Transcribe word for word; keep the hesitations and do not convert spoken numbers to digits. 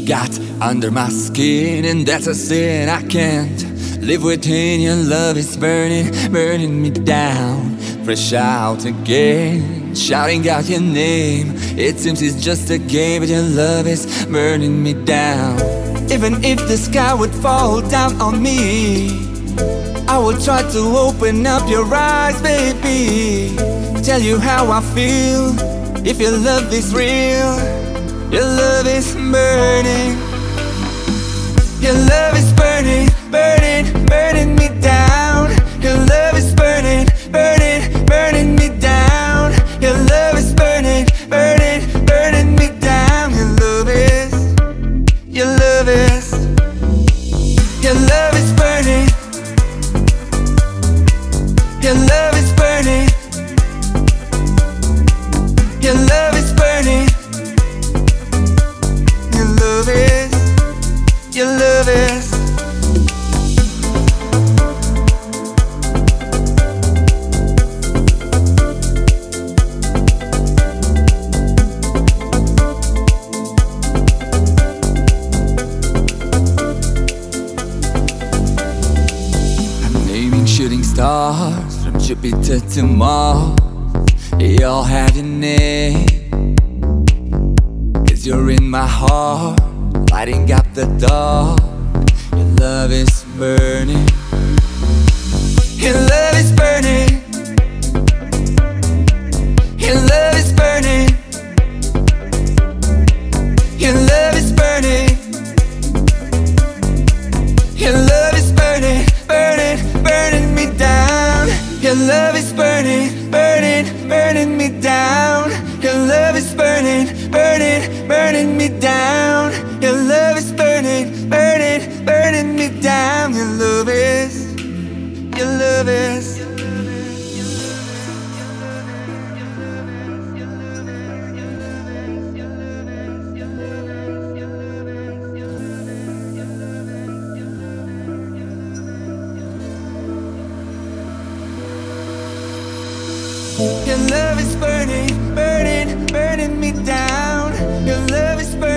got under my skin, and that's a sin I can't live within. Your love is burning, burning me down. Fresh out again, shouting out your name. It seems it's just a game, but your love is burning me down. Even if the sky would fall down on me, I will try to open up your eyes, baby. Tell you how I feel. If your love is real, your love is burning. Your love is burning, burning, burning me down. Your love is burning, burning, burning me down. Your love is burning, burning, burning me down. Your love is, your love is, your love is burning. Your love is burning. Your love is burning. Your love is, your love is. I'm naming shooting stars from Jupiter to Mars. They all have your name, 'cause you're in my heart, lighting up the dark. Your love is burning. Your love is burning. Your love is burning. Your love is burning. Your love is burning, burning, burning me down. Your love is burning, burning, burning me down. Your love is burning, burning, burning me down. Your love is burning, burning, burning me down. Your love is, your love is. Your love is burning, burning, burning me down. Your love is burning.